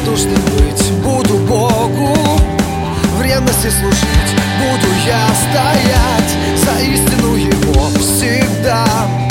равнодушным быть. Буду Богу в ревности служить. Буду я стоять за истину Его всегда.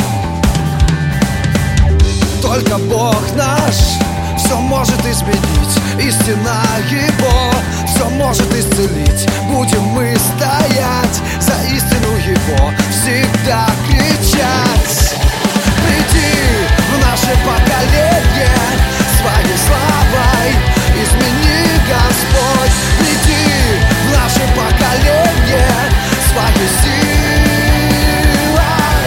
Только Бог наш все может изменить. Истина Его все может исцелить. Будем мы стоять за истину Его, всегда кричать. Приди в наше поколение своей славой, измени, Господь. Приди в наше поколение своей силой.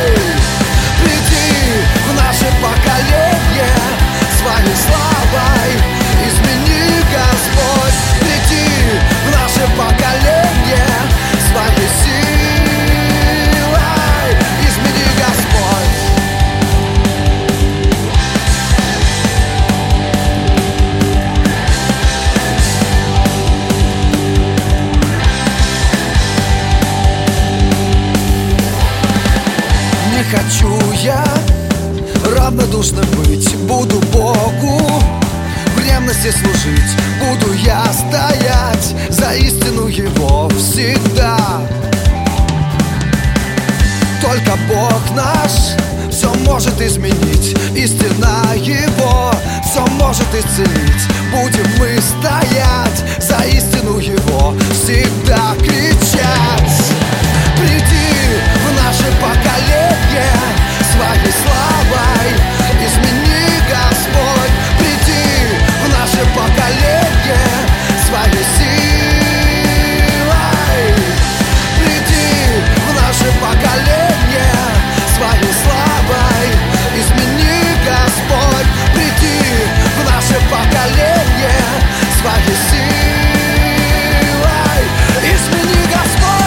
Приди в наше поколение своей славой, измени, Господь. Приди в наше поколение своей силой, измени, Господь. Не хочу я равнодушным быть. Буду Богу в ревности служить. Буду я стоять за истину Его всегда. Только Бог наш все может изменить. Истина Его все может исцелить. Будем мы стоять за истину Его, всегда кричать. Приди в наше поколение своей славой, измени, Господь. Приди в наше поколение своей силой. Приди в наше поколение своей славой, измени, Господь. Приди в наше поколение своей силой, измени, Господь.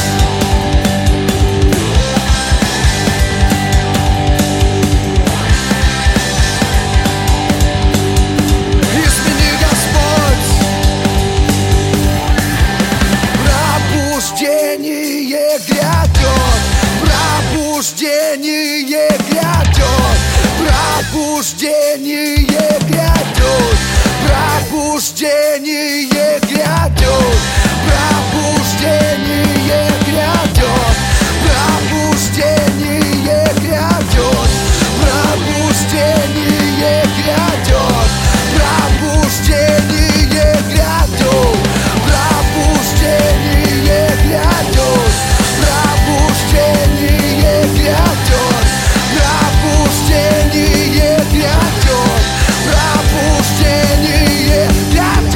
Пробуждение грядет, пробуждение грядет, пробуждение грядет, пробуждение грядет, пробуждение грядет, пробуждение грядет, пробуждение грядет, пробуждение грядет, пробуждение грядет, пробуждение грядет, пробуждение грядет.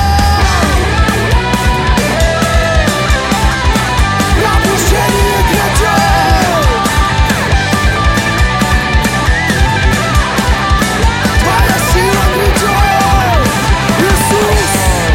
Пробуждение грядет. Твоя сила грядет, Иисус.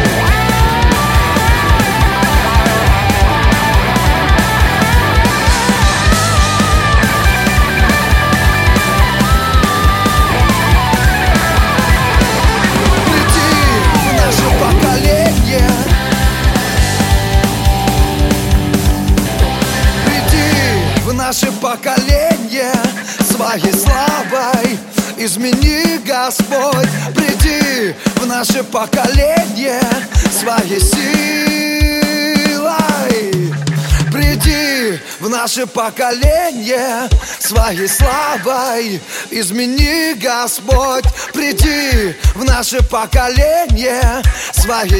Наше поколение своей славой, измени, Господь. Приди в наше поколение своей силой. Приди в наше поколение своей славой, измени, Господь. Приди в наше поколение своей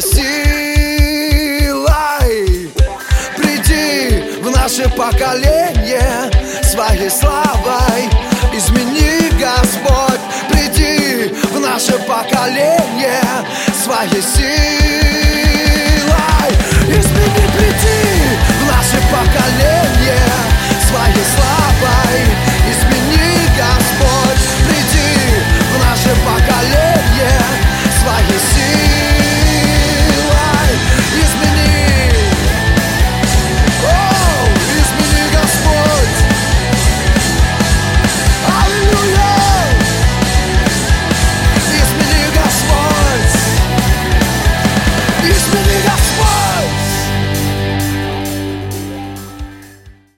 силой. Приди в наше поколение своей славой, измени, Господь. Приди в наше поколение своей силой, измени, приди в наше поколение своей славой.